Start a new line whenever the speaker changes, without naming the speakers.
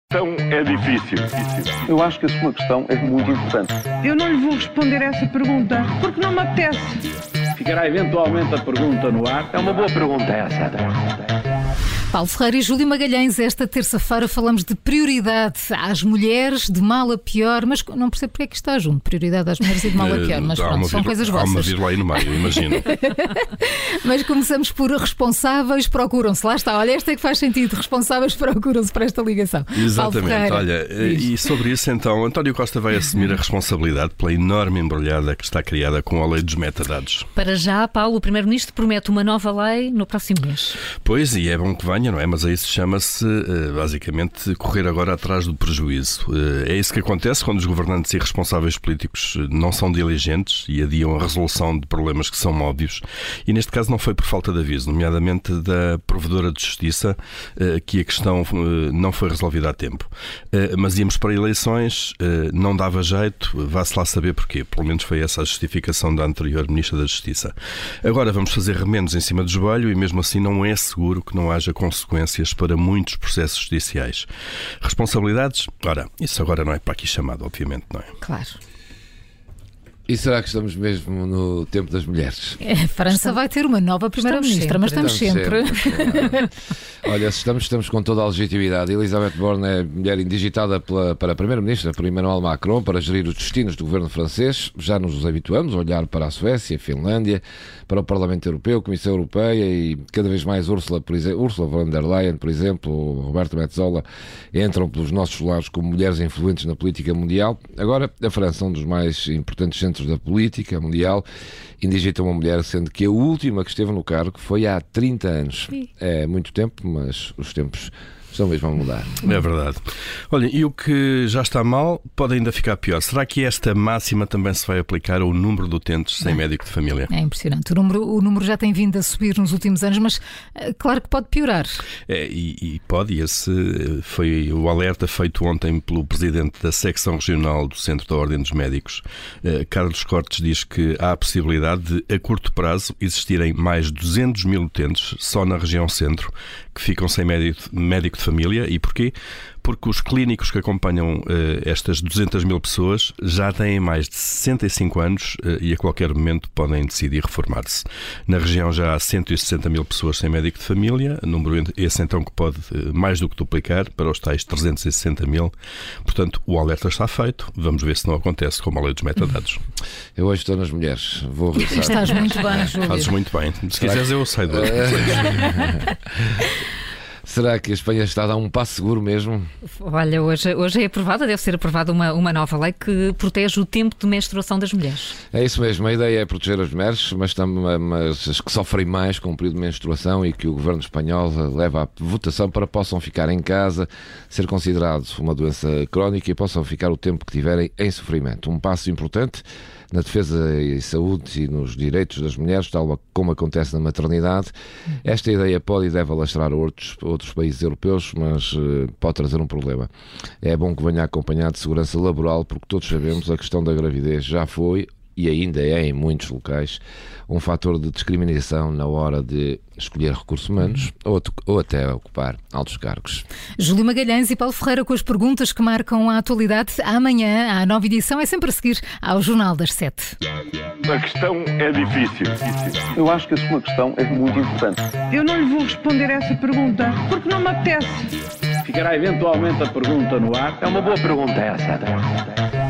Então é difícil.
Eu acho que a sua questão é muito importante.
Eu não lhe vou responder essa pergunta porque não me apetece.
Ficará eventualmente a pergunta no ar.
É uma boa pergunta essa.
Paulo Ferreira e Júlio Magalhães, esta terça-feira falamos de prioridade às mulheres, de mal a pior, mas não percebo porque é que está junto, prioridade às mulheres e de mal a pior, mas pronto, são coisas vossas.
Há uma vírgula aí no meio, imagino.
Mas começamos por responsáveis procuram-se, lá está, olha, esta é que faz sentido, responsáveis procuram-se para esta ligação.
Exatamente, olha, e sobre isso então, António Costa vai assumir a responsabilidade pela enorme embrulhada que está criada com a lei dos metadados.
Para já, Paulo, o Primeiro-Ministro promete uma nova lei no próximo mês.
Pois, e é bom que venha, não é? Mas aí se chama-se, basicamente, correr agora atrás do prejuízo. É isso que acontece quando os governantes e responsáveis políticos não são diligentes e adiam a resolução de problemas que são óbvios. E neste caso não foi por falta de aviso, nomeadamente da Provedora de Justiça, que a questão não foi resolvida a tempo. Mas íamos para eleições, não dava jeito, vá-se lá saber porquê. Pelo menos foi essa a justificação da anterior Ministra da Justiça. Agora vamos fazer remendos em cima do joelho e mesmo assim não é seguro que não haja consequências para muitos processos judiciais. Responsabilidades? Ora, isso agora não é para aqui chamado, obviamente, não é?
Claro.
E será que estamos mesmo no tempo das mulheres?
A França vai ter uma nova Primeira-Ministra, mas estamos sempre.
Olha, estamos com toda a legitimidade. Elisabeth Borne é mulher indigitada para a Primeira-Ministra, por Emmanuel Macron, para gerir os destinos do governo francês. Já nos habituamos a olhar para a Suécia, a Finlândia, para o Parlamento Europeu, a Comissão Europeia e cada vez mais Ursula von der Leyen, por exemplo, ou Roberta Metsola, entram pelos nossos lares como mulheres influentes na política mundial. Agora, a França, um dos mais importantes centros da política mundial, indigita uma mulher, sendo que a última que esteve no cargo foi há 30 anos. É muito tempo, mas os tempos estão mesmo a mudar.
É verdade. Olha, e o que já está mal pode ainda ficar pior. Será que esta máxima também se vai aplicar ao número de utentes sem médico de família?
É impressionante. O número já tem vindo a subir nos últimos anos, mas claro que pode piorar.
E pode. Esse foi o alerta feito ontem pelo presidente da secção regional do Centro da Ordem dos Médicos. Carlos Cortes diz que há a possibilidade de, a curto prazo, existirem mais 200 mil utentes só na região centro que ficam sem médico de família. E porquê? Porque os clínicos que acompanham estas 200 mil pessoas já têm mais de 65 anos e a qualquer momento podem decidir reformar-se. Na região já há 160 mil pessoas sem médico de família, número esse então que pode mais do que duplicar para os tais 360 mil. Portanto, o alerta está feito. Vamos ver se não acontece como a lei dos metadados.
Eu hoje estou nas mulheres. Vou regressar.
Estás muito bem, Júlio.
Fazes muito bem. Se quiseres eu saio do
Será que a Espanha está a dar um passo seguro mesmo?
Olha, hoje é aprovada, deve ser aprovada uma nova lei que protege o tempo de menstruação das mulheres.
É isso mesmo, a ideia é proteger as mulheres, mas as que sofrem mais com o período de menstruação e que o governo espanhol leva à votação para possam ficar em casa, ser considerado uma doença crónica e possam ficar o tempo que tiverem em sofrimento. Um passo importante na defesa e saúde e nos direitos das mulheres, tal como acontece na maternidade. Esta ideia pode e deve alastrar outros países europeus, mas pode trazer um problema. É bom que venha acompanhado de segurança laboral, porque todos sabemos a questão da gravidez já foi e ainda é em muitos locais um fator de discriminação na hora de escolher recursos humanos ou até ocupar altos cargos.
Júlio Magalhães e Paulo Ferreira com as perguntas que marcam a atualidade. Amanhã, à nova edição, é sempre a seguir ao Jornal das 7.
A questão é difícil.
Eu acho que a sua questão é muito importante.
Eu não lhe vou responder essa pergunta porque não me apetece.
Ficará eventualmente a pergunta no ar.
É uma boa pergunta essa.